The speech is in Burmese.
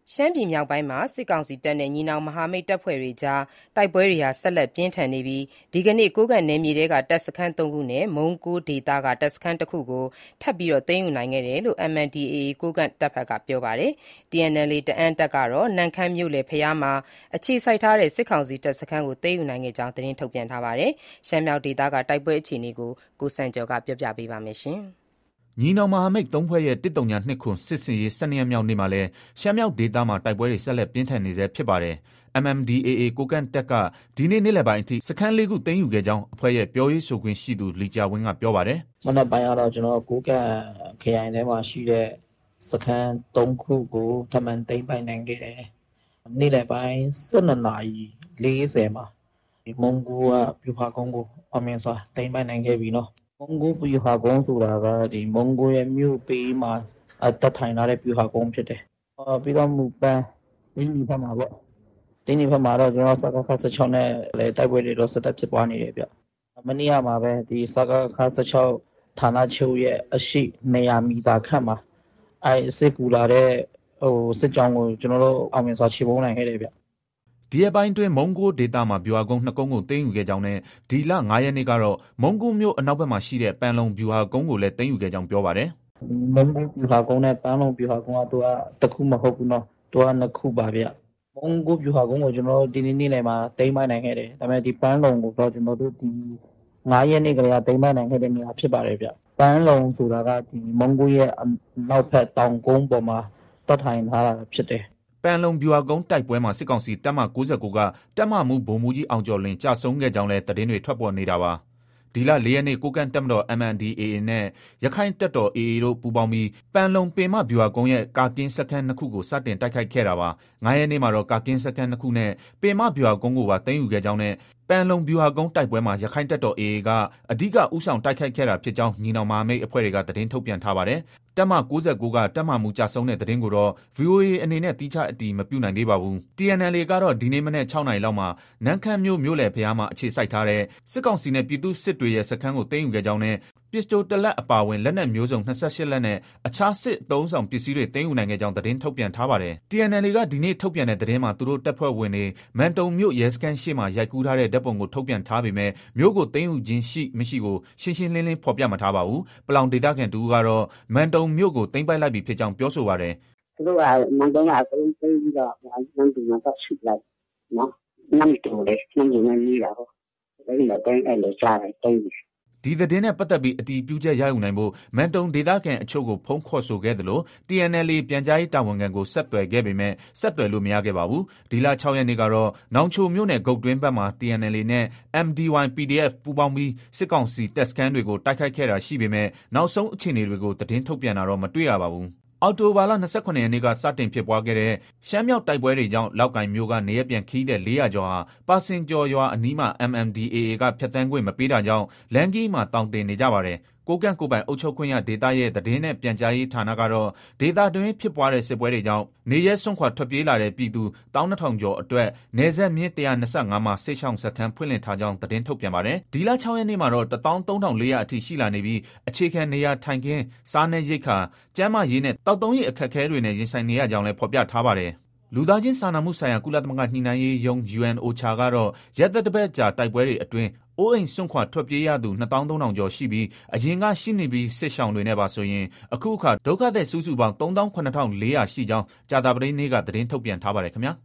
ရှမ်းပြည်မြောက်ပိုင်းမှာစစ်ကောင်စီတပ်နဲ့ညီနောင်မဟာမိတ်တပ်ဖွဲ့တွေကြားတိုက်ပွဲတွေဆက်လက်ပြင်းထန်နေပြီးဒီကနေ့ကိုးကန့်နယ်မြေထဲကတပ်စခန်း 3 ခုနဲ့မုံးကိုးဒေသကတပ်စခန်းတစ်ခုကိုထပ်ပြီးသိမ်းယူနိုင်ခဲ့တယ်လို့ MNDAA ကိုးကန့်တပ်ဘက်ကပြောပါတယ်။ TNLA တအာင်းတပ်ကတော့နမ့်ခမ်းမြို့လယ်ဘုရားမှာအခြေစိုက်ထားတဲ့စစ်ကောင်စီတပ်စခန်းကိုသိမ်းယူနိုင်ခဲ့ကြောင်းသတင်းထုတ်ပြန်ထားပါတယ်။ ရှမ်းမြောက်ဒေသကတိုက်ပွဲအခြေအနေကိုစံကျော်ကပြောပြပေးပါမယ်။ညီနောင်မဟာမိတ် ၃ ဖွဲ့ရဲ့ 1027စစ်ဆင်ရေး 12 ရက်မြောက်နေ့မှာလည်းရှမ်းမြောက်ဒေသမှာတိုက်ပွဲတွေဆက်လက်ပြင်းထန်နေဆဲဖြစ်ပါတယ်။ MNDAA ကိုးကန့်တပ်ကဒီနေ့နေ့လည်ပိုင်းအထိစခန်း 4 ခုသိမ်းယူခဲ့ကြောင်းအဖွဲ့ရဲ့ပြောရေးဆိုခွင့်ရှိသူလီကျာဝင်းကပြောပါတယ်။ မနက်ပိုင်းကတော့ကိုးကန့်ခရိုင်ထဲမှာရှိတဲ့စခန်း 3 ခုကိုထပ်မံသိမ်းပိုက်နိုင်ခဲ့တယ်။နေ့လည်ပိုင်း 12:40 မှာမုံးကိုးကဗျူဟာကုန်းကိုအောင်မြင်စွာသိမ်းပိုက်နိုင်ခဲ့ပြီနော်။မုံးကိုးဗျူဟာကုန်းဆိုတာကမုံးကိုးရဲ့မြို့ဘေးမှာတပ်ထိုင်ထားတဲ့ဗျူဟာကုန်းဖြစ်တယ်။ပြီးတော့မူပန်သိန္နီဘက်မှာပေါ့။သိန္နီဘက်မှာတော့စကခ16နဲ့လည်းတိုက်ပွဲတွေတော့ဆက်တိုက်ဖြစ်ပွားနေတယ်ဗျ။မနေ့ကမှာပဲဒီစကခ16ဌာနချုပ်ရဲ့အရှိ200 မီတာခန့်မှာစစ်ကူလာတဲ့စစ်ကြောင်းကိုအောင်မြင်စွာချေမှုန်းနိုင်ခဲ့တယ်ဗျ။ဒီရက်ပိုင်းအတွင်းမုံးကိုးဒေသမှာဗျူဟာကုန်း 2 ကုန်းကိုသိမ်းယူခဲ့ကြောင်းနဲ့ဒီလ 5 ရက်နေ့ကတော့မုံးကိုးမြို့အနောက်ဘက်မှာရှိတဲ့ပန်လုံဗျူဟာကုန်းကိုလည်းသိမ်းယူခဲ့ကြောင်းပြောပါတယ်။မုံးကိုးဗျူဟာကုန်းနဲ့ပန်လုံဗျူဟာကုန်းကတစ်ခုမဟုတ်ဘူးနော်။သူက2ခုပါဗျ။မုံးကိုးဗျူဟာကုန်းကိုဒီနေ့နေ့လယ်မှာသိမ်းပိုက်နိုင်ခဲ့တယ်။ဒါပေမဲ့ဒီပန်လုံကိုတော့ဒီ5 ရက်နေ့ကလေးကသိမ်းပိုက်နိုင်ခဲ့တဲ့နေရာဖြစ်ပါတယ်ဗျ။ပန်လုံဆိုတာကဒီမုံးကိုးရဲ့နောက်ဘက်တောင်ကုန်းပေါ်မှာတပ်ထိုင်ထားတာဖြစ်တယ်။ပန်လုံဗျူဟာကုန်းတိုက်ပွဲမှာစစ်ကောင်စီတပ်မ69ကတပ်မမှူးဗိုလ်မှူးကြီးအောင်ကျော်လွင်ကျဆုံးခဲ့ကြောင်းလည်းသတင်းတွေထွက်ပေါ်နေတာပါ။ဒီလ 4 ရက်နေ့ကိုးကန့်တပ်မတော် MNDAA နဲ့ရက္ခိုင့်တပ်တော် AA တို့ပူးပေါင်းပြီးပန်လုံပင်မဗျူဟာကုန်းရဲ့ကာကင်းစခန်း 2 ခုကိုစတင်တိုက်ခိုက်ခဲ့တာပါ။5 ရက်နေ့မှာတော့ကာကင်းစခန်း 2 ခုနဲ့ပင်မဗျူဟာကုန်းကိုပါသိမ်းယူခဲ့ကြောင်းနဲ့ပန်လုံဗျူဟာကုန်းတိုက်ပွဲမှာရက္ခိုင့်တပ်တော် AA ကအဓိကဦးဆောင်တိုက်ခိုက်ခဲ့တာဖြစ်ကြောင်းညီနောင်မဟာမိတ်အဖွဲ့တွေကသတင်းထုတ်ပြန်ထားပါတယ်။တပ်မ69ကတပ်မမှူးကျဆုံးတဲ့သတင်းကိုတော့ VOA အနေနဲ့သီးခြားအတည်မပြုနိုင်သေးပါဘူး။ TNLA ကတော့ဒီနေ့မနက် 6 နာရီလောက်မှာနမ့်ခမ်းမြို့လယ်ဘုရားမှာအခြေစိုက်ထားတဲ့စစ်ကောင်စီနဲ့ပြည်သူ့စစ်တွေရဲ့စခန်းကိုသိမ်းယူခဲ့ကြောင်းနဲ့ပစ္စတို1 လက်အပါအဝင်လက်နက်မျိုးစုံ28 လက်နဲ့အခြားစစ်အသုံးအဆောင်ပစ္စည်းတွေသိမ်းယူနိုင်ခဲ့ကြောင်းသတင်းထုတ်ပြန်ထားပါတယ်။ TNLA ကဒီနေ့ထုတ်ပြန်တဲ့သတင်းမှာသူတို့တပ်ဖွဲ့ဝင်တွေမန်တုံမြို့ရဲစခန်းရှေ့မှာရိုက်ကူးထားတဲ့ဓာတ်ပုံကိုထုတ်ပြန်ထားပေမဲ့မြို့ကိုသိမ်းယူခြင်းရှိမရှိကိုရှင်းရှင်းလင်းလင်းဖော်ပြမထားပါဘူး။ပလောင်ဒေသခံတူကတော့မန်တုံမြို့ကိုသိမ်းပိုက်လိုက်ပြီဖြစ်ကြောင်းပြောဆိုပါတယ်။သူတို့ကမန်တုံကအကုန်လုံးသိမ်းပြီးတော့နမ်တူမှာတော့ရှိလိုက်နော်။နမ်တူနဲ့နီးတာဟုတ်။အဲဒီမှာတိုင်းအဲ့လိုကြားတယ်သိမ်းပြီဒီသတင်းနဲ့ပတ်သက်ပြီးအတည်ပြုချက်ရယူနိုင်ဖို့မန်တုံဒေသခံအချို့ကိုဖုန်းခေါ်ဆိုခဲ့သလို TNLA ပြန်ကြားရေးတာဝန်ခံကိုဆက်သွယ်ခဲ့ပေမဲ့ဆက်သွယ်လို့မရခဲ့ပါဘူး။ဒီလ 6 ရက်နေ့ကတော့နောင်ချိုမြို့နယ်ဂုတ်တွင်းဘက်မှာ TNLA နဲ့ MDY PDF ပူးပေါင်းပြီးစစ်ကောင်စီတပ်စခန်းတွေကိုတိုက်ခိုက်ခဲ့တာရှိပေမဲ့နောက်ဆုံးအခြေအနေတွေကိုသတင်းထုတ်ပြန်တာတော့မတွေ့ရပါဘူး။အောက်တိုဘာလ 28 ရက်နေ့ကစတင်ဖြစ်ပွားခဲ့တဲ့ရှမ်းမြောက်တိုက်ပွဲတွေကြောင့်လောက်ကိုင်မြို့ကနေရပ်ပြန်ခရီးသည်400ကျော်ဟာပါစင်ကျော်ရွာအနီးမှာ MNDAA ကဖြတ်သန်းခွင့်မပေးတာကြောင့်လမ်းကြီးမှာတောင်တင်နေကြပါတယ်။ကိုးကန့်ကိုယ်ပိုင်အုပ်ချုပ်ခွင့်ရဒေသရဲ့သတင်းနဲ့ပြန်ကြားရေးဌာနကတော့ဒေသတွင်းဖြစ်ပွားတဲ့စစ်ပွဲတွေကြောင့်နေရပ်စွန့်ခွာထွက်ပြေးလာတဲ့ပြည်သူ12,000 ကျော်အတွက်နယ်စပ်မျဉ်း125မှာစစ်ရှောင်စခန်းဖွင့်လှစ်ထားကြောင်းသတင်းထုတ်ပြန်ပါတယ်။ဒီလ 6 ရက်နေ့မှာတော့13,400အထိရှိလာနေပြီးအခြေခံနေရာထိုင်ခင်းစားနပ်ရိက္ခာကျန်းမာရေးနဲ့တောက်သုံးရေးအခက်အခဲတွေနဲ့ရင်ဆိုင်နေရကြောင်းလည်းဖော်ပြထားပါတယ်။လူသားချင်းစာနာမှုဆိုင်ရာကုလသမဂ္ဂညှိနှိုင်းရေးရုံး UNOCHA ကတော့ရက်သတ္တပတ်ကြာတိုက်ပွဲတွေအတွင်းအိုးအိမ်စွန့်ခွာထွက်ပြေးရသူ23,000 ကျော်ရှိပြီးအရင်ကရှိနေပြီးစစ်ရှောင်တွေနဲ့ပါဆိုရင်အခုအခါဒုက္ခသည်စုစုပေါင်း37,400ရှိကြောင်းကြာသပတေးနေ့ကသတင်းထုတ်ပြန်ထားပါတယ်ခင်ဗျာ